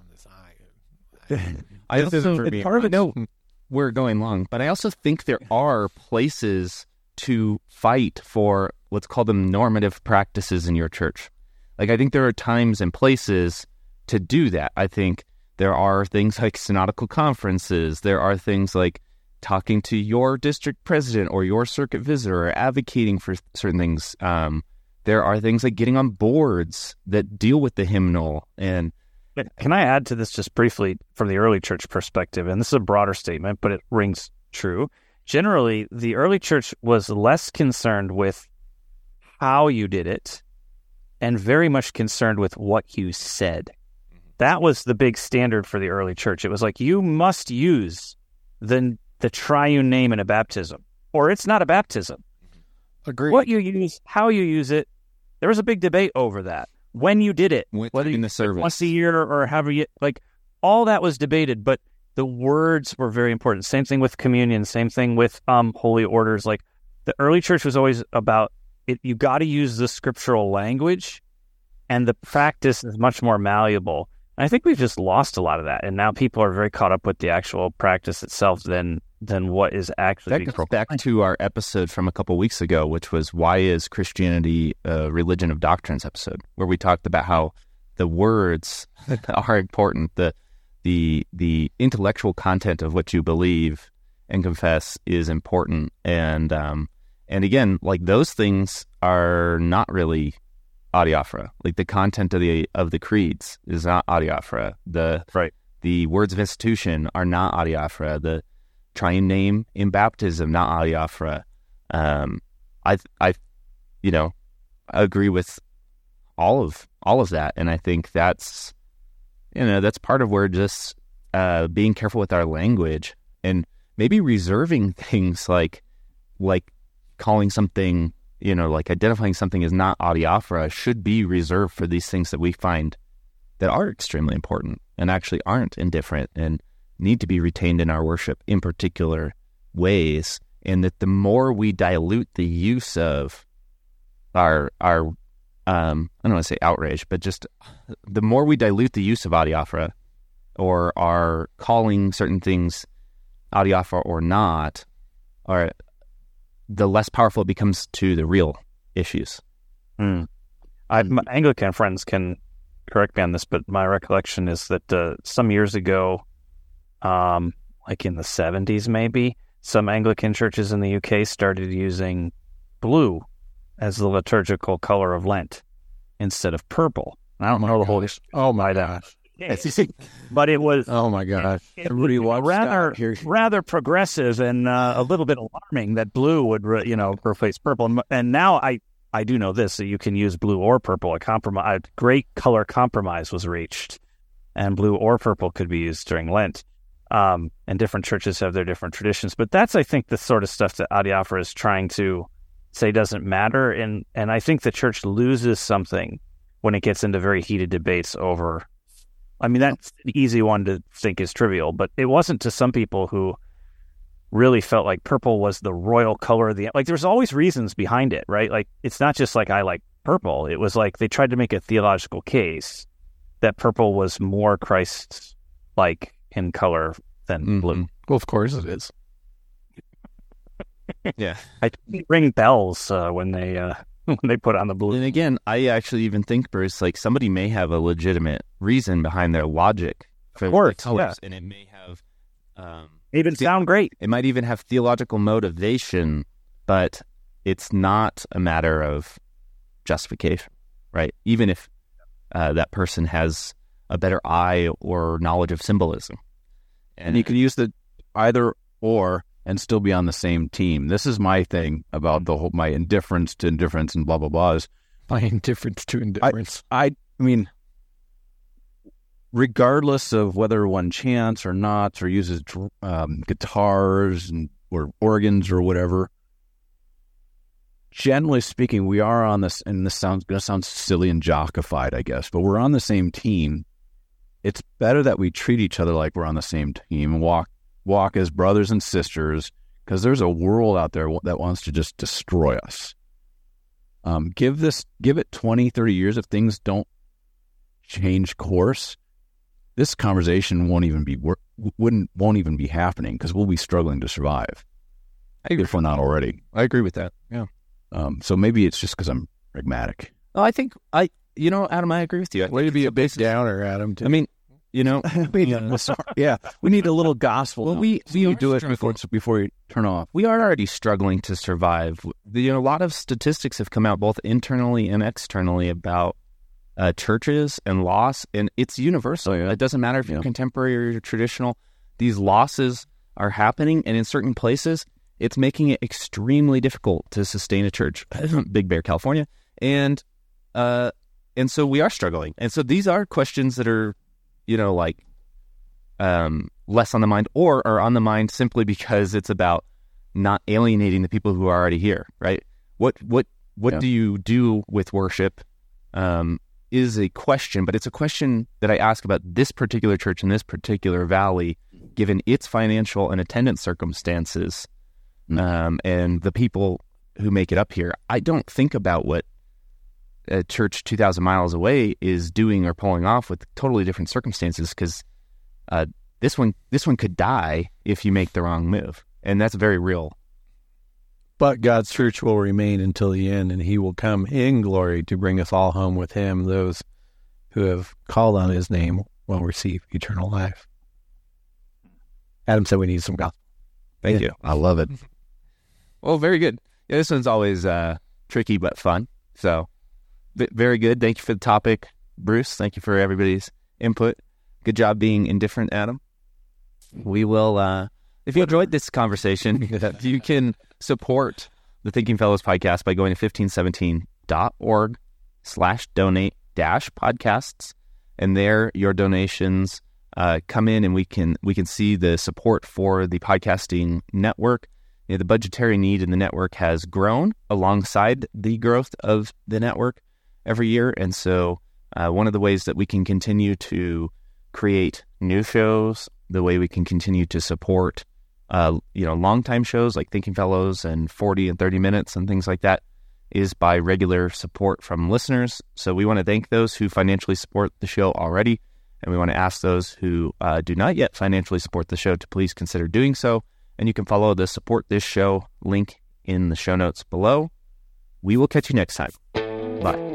We're going long, but I also think there are places to fight for what's called the normative practices in your church. Like, I think there are times and places to do that. I think there are things like synodical conferences. There are things like talking to your district president or your circuit visitor or advocating for certain things. There are things like getting on boards that deal with the hymnal. And can I add to this just briefly from the early church perspective? And this is a broader statement, but it rings true. Generally, the early church was less concerned with how you did it and very much concerned with what you said. That was the big standard for the early church. It was like, you must use the triune name in a baptism, or it's not a baptism. Agreed. What you use, how you use it, there was a big debate over that. When you did it, whether in the service once a year or however you, like, all that was debated, but the words were very important. Same thing with communion, same thing with holy orders. Like, the early church was always about it. You got to use the scriptural language, and the practice is much more malleable. And I think we've just lost a lot of that, and now people are very caught up with the actual practice itself than what is actually. That goes back to our episode from a couple weeks ago, which was "Why is Christianity a Religion of Doctrines?" episode, where we talked about how the words are important, the intellectual content of what you believe and confess is important, and again, like, those things are not really adiaphora. Like, the content of the creeds is not adiaphora. The words of institution are not adiaphora. The triune name in baptism, not adiaphora. I agree with all of that, and I think that's part of where just being careful with our language and maybe reserving things like calling something, like identifying something as not adiaphora should be reserved for these things that we find that are extremely important and actually aren't indifferent and need to be retained in our worship in particular ways. And that the more we dilute the use of our I don't want to say outrage, but just the more we dilute the use of adiaphora, or are calling certain things adiaphora or not, or the less powerful it becomes to the real issues. My Anglican friends can correct me on this, but my recollection is that some years ago, like in the 70s maybe, some Anglican churches in the UK started using blue as the liturgical color of Lent instead of purple. I don't know the whole history. Oh my gosh. But it was... Oh my gosh. Everybody rather progressive and a little bit alarming that blue would, replace purple. And now I do know this, that you can use blue or purple. A great color compromise was reached, and blue or purple could be used during Lent. And different churches have their different traditions. But that's, I think, the sort of stuff that adiaphora is trying to say doesn't matter. And I think the church loses something when it gets into very heated debates over... I mean, that's an easy one to think is trivial, but it wasn't to some people who really felt like purple was the royal color of the... Like, there's always reasons behind it, right? Like, it's not just like, I like purple. It was like they tried to make a theological case that purple was more Christ-like in color than blue. Well, of course it is. Yeah. I ring bells when they when they put on the blue. And again, I actually even think, Bruce, like somebody may have a legitimate reason behind their logic for the colors, and it may have Even sound great. It might even have theological motivation, but it's not a matter of justification, right? Even if that person has a better eye or knowledge of symbolism. And you can use the either or and still be on the same team. This is my thing about the whole, my indifference to indifference and blah, blah, blah. Is my indifference to indifference. I mean, regardless of whether one chants or not, or uses guitars or organs or whatever, generally speaking, we are on this, and this sounds going to sound silly and jockified, I guess, but we're on the same team. It's better that we treat each other like we're on the same team and walk as brothers and sisters, because there's a world out there that wants to just destroy us. Give it 20, 30 years. If things don't change course, this conversation won't even be happening, because we'll be struggling to survive. If we're not already. I agree with that. Yeah. So maybe it's just because I'm pragmatic. Oh, I think Adam, I agree with you. Way to be a big downer, Adam. I mean, yeah, we need a little gospel. Well, we do it before you turn off. We are already struggling to survive. A lot of statistics have come out both internally and externally about churches and loss, and it's universal. It doesn't matter if you're contemporary or you're traditional. These losses are happening, and in certain places, it's making it extremely difficult to sustain a church. Big Bear, California, and so we are struggling. And so these are questions that are, less on the mind, or are on the mind simply because it's about not alienating the people who are already here, right? What do you do with worship is a question, but it's a question that I ask about this particular church in this particular valley, given its financial and attendance circumstances, and the people who make it up here. I don't think about what a church 2,000 miles away is doing or pulling off with totally different circumstances, because this one could die if you make the wrong move, and that's very real. But God's church will remain until the end, and he will come in glory to bring us all home with him. Those who have called on his name will receive eternal life. Adam said we need some gospel. Thank you. I love it. Well, very good. Yeah, this one's always tricky but fun. So very good. Thank you for the topic, Bruce. Thank you for everybody's input. Good job being indifferent, Adam. We will, if you enjoyed this conversation, you can support the Thinking Fellows podcast by going to 1517.org/donate-podcasts. And there, your donations come in, and we can see the support for the podcasting network. The budgetary need in the network has grown alongside the growth of the network every year. And so one of the ways that we can continue to create new shows, the way we can continue to support long-time shows like Thinking Fellows and 40 and 30 Minutes and things like that, is by regular support from listeners. So we want to thank those who financially support the show already, and we want to ask those who do not yet financially support the show to please consider doing so. And you can follow the Support This Show link in the show notes below. We will catch you next time. Bye.